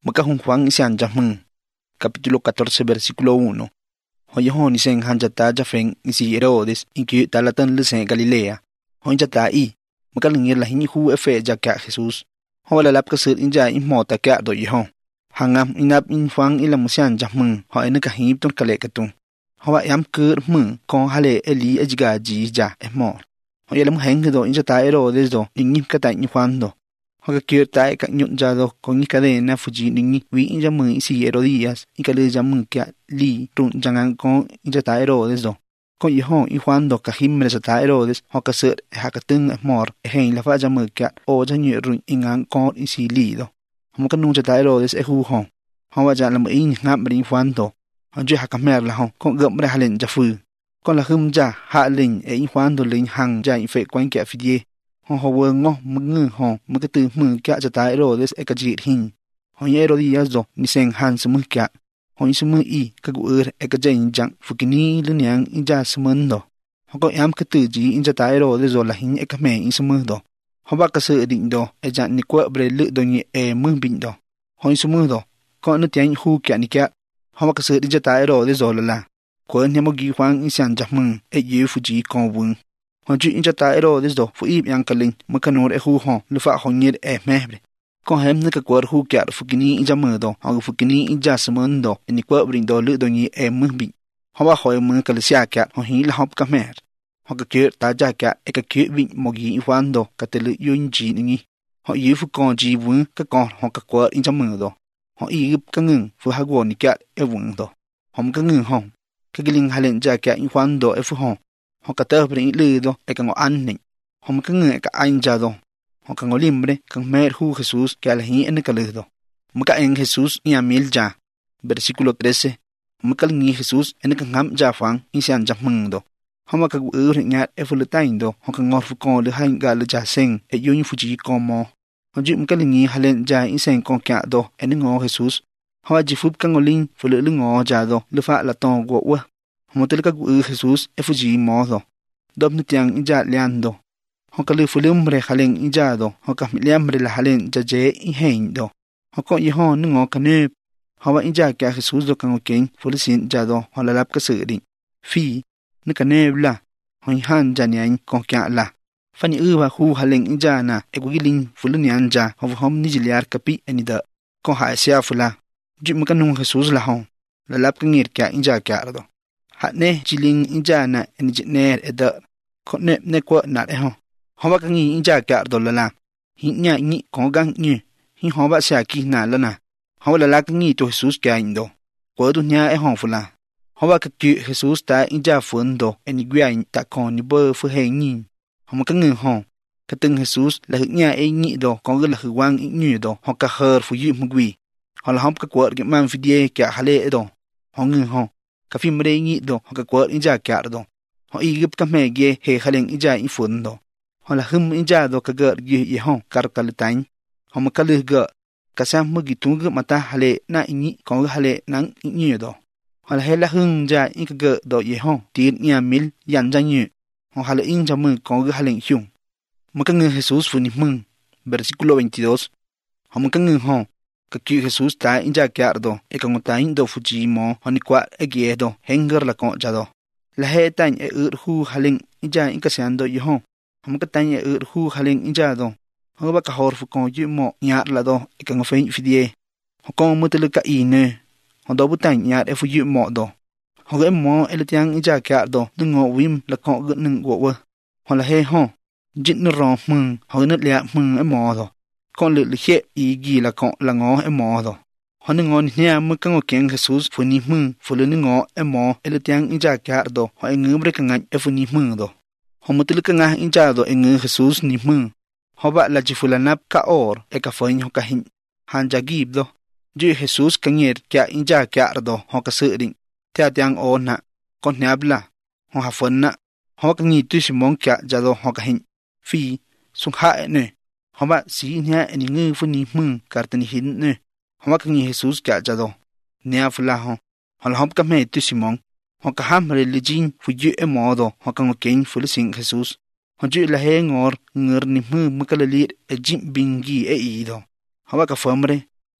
Makahun Juan Isian Jahman, capítulo 14, versículo 1. Hoyahon Isen Hanjata Jafen Isi Herodes, inque Talatan Lesen Galilea. Honjata I, Makalingir la Hinihu Efe Jaka Jesús. Hola Lapkasir Inja Imota Kado Yihon. Hangam Inab in Juan Ilamusian Jahman, Hoenakahib Ton Kalekatun. Hoa Yam Kur Mun, Kon Hale Eli Ejga Jija Emor. Hoyalam Hengedo Injata Herodes do, Ingimkata Juando. Hoga kirtai ka nyunjado con cadena fuji ningi wi injamu isi Herodías y kale jamu kya li tun jangan con injata Herodes do con yihon y Juan do kahimre sata Herodes hoga ser hakatun mor hein la fa jamu kya o janyu run ingan con isi li do hoga kanun jata Herodes hu hon hoga jalam in ngamri Juan do honje hakamer la hon con gamre halen jafu con la humja ha lin e Juan do lin hang ja in fe kwan kya fidie ho ngo mngu ho mkatu mu kya jata Herodes ekajit hin ho Herodías do nisen han sumu kya ho sumu I kagur ekajain jang fukini lunyang inja sumundo ho ko yam katu ji injata Herodes do lahin ekame isumu do ho ba kasu din do ejan ni kwa bre lu do ni mu bin do ho sumu do ko nu tian hu kya ni kya ho ba kasu injata Herodes do la ko nyamo gi Juan Isian Jahmun yu fuji kon wun Honju injata Herodes do fu ib yang kalin makanor hu hon lufa honir mebre kon hem ne ka kwar hu kya fukini injamu do ha fukini inja samundo ni kwa brin do lu do ni mbi hawa hoy mu kalsia kya ho hi la hop ka mer ho ka kyer ta ja kya e ka kyer bin mogi Juan do ka telu yunji ni ho yu fu kon ji wun ka kon ho ka kwar injamu do ho ib ka ngung fu ha go ni kya wun do hom ka ngung hon ka giling halen ja kya Juan do fu hon ho ka ta brin lu do e ka ngo anni hom ka nge ka anja do ho ka ngo limbre ka mer hu Jesús ka la hi en ka lu do muka en Jesús ni amil ja versículo 13 muka ni Jesús en ka ngam ja fang insian ja mung do hom ka gu nya e fu le tain do ho ka ngor fu ko le hain ga le ja seng e yun fu ji ko mo ho ji muka ni halen ja insen ko kya do en ngo Jesús ho ji fu ka ngo lin fu le ngo ja do le fa la ton go wa Motel ka gu Jesús e fuji modo. Dob nitiang inja liando. Hokali fulumbre halen injado. Hoka miliambre la halen jaje inhein do. Hoko yihon nungo kanep. Hawa inja kya Jesús do kango ken fulisin jado holalap ka sering. Fi nukaneb la. Hoinhan janyain kong kya la. Fani uwa hu halen inja na egugiling fulunian ja. Hovhom nijiliar kapi enida. Kong haesya fula. Jip makanung Jesús la hon. Lalap ka ngir kya inja kya do. Hatne jiling injana en jitner eda kone ne kwa na ho hoba kangi inja ka do la hinya ni kongang ni hi hoba sha ki na la na hoba la kangi to Jesús ka indo ko du nya e hon fula hoba ka ki Jesús ta inja fundo en igwa ta kon ni bo fu he ni hoba kangi ho ka tung Jesús la nya e ni do kon la huang ni do ho ka her fu yu mugwi hola hom ka kwa ge man fidie ka hale do hong ho ka fimre ngi do ka kwar inja kyar do ho igip ka mege he halen inja ifun do ho la hum inja do ka gar gi ye hon kar kal tain ho ma kal ga ka sam mu gi tung mata hale na ingi ko hale nang ingi do ho la he la hung ja in ka ga do ye hon tin nya mil yan ja nyi ho hale in ja mu ko ga halen hyung ma ka ngi Jesús fu ni mung versículo 22 ho ma ka ngi ho ka ki Jesús ta inja kyar do e ka ngotain do fuji mo honi kwa e gie do henger la ko ja do la he tan e hu halen inja in ka san do yho hom ka tan e hu halen inja do ho ba ka hor fu ko yi mo nyar la do e ka ngofein fidie ho ko mo te ka ine ho do bu tan nyar e fu yi mo do ho ga mo e le tiang inja kyar do ngo wim la ko gu ning go wa ho la he ho jit no ro mung ho na lia mung e mo do con le he y gi la con la ngo e modo hon ngo ni nya mu kan o ken Jesús fu ni mu fu le ngo e mo ele tiang inja kar do ho en ngubre kan e fu ni mu do ho mutul kan inja do en Jesús ni mu ho ba la ji fu la nap ka or e ka fo ho ka hin han ja gib do ji Jesús kan yer kya inja kar do ho ka se ring tia tiang o na kon nyabla ho ha fo na ho kan ni tu simon kya ja do ho ka hin fi sung ha ne Homa si nya en ngi fu ni mung kartani hin ne homa kan Jesús ka ja do nya fula ho hol hom ka me tu simon ho ka ham religion fu yu e modo ho kan ken fu le sing Jesús ho ju la he ngor ni mu ka le lit e jim bingi e i do homa ka famre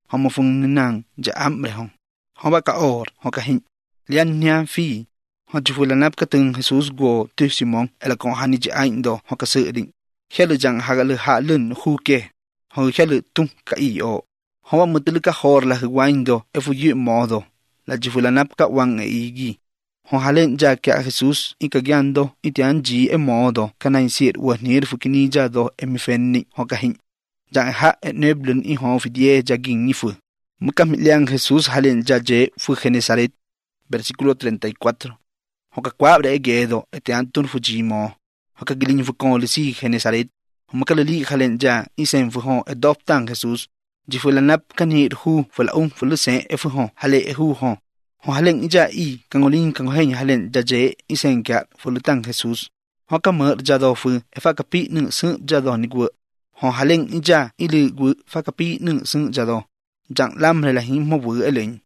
họ mà phun nàng ja ambre hong họ ba ka or họ ka hin lian nya fi họ chỉ phụ là nắp cái từng Jesus go tu Simon là con hani ja ain do họ ka sự định khi là chẳng hạ lư hạ lươn khu kê họ khi là tung ka i o họ ba một tư ka hor là huain do efu mo do là chỉ phụ là nắp ka wang e gi họ hạ lên ja ka Jesus ikagiando itian ji e mo do kanai siet wa nir fukini ja do emifenni họ ka hin chẳng hạ neblun i họ fidie ja ging ni fu mukamiliang Jesus halen ja je fu Genesaret versículo 34 họ ka kwabra e gedo etian tun fujimo họ ka gilin fu con le si Genesaret họ makalali halen ja isen fu ho adoptan Jesus ji fu lanap kanit hu fu la fu le se e fu ho hale hu ho họ halen ja i kangolin kangohen halen ja je isen ka fu le tang Jesus họ ka mer ja do fu e fa kapi nu su ja do ni gu họ halen ja i le gu fa kapi nu su ja do jang lam le la hin mo bu e len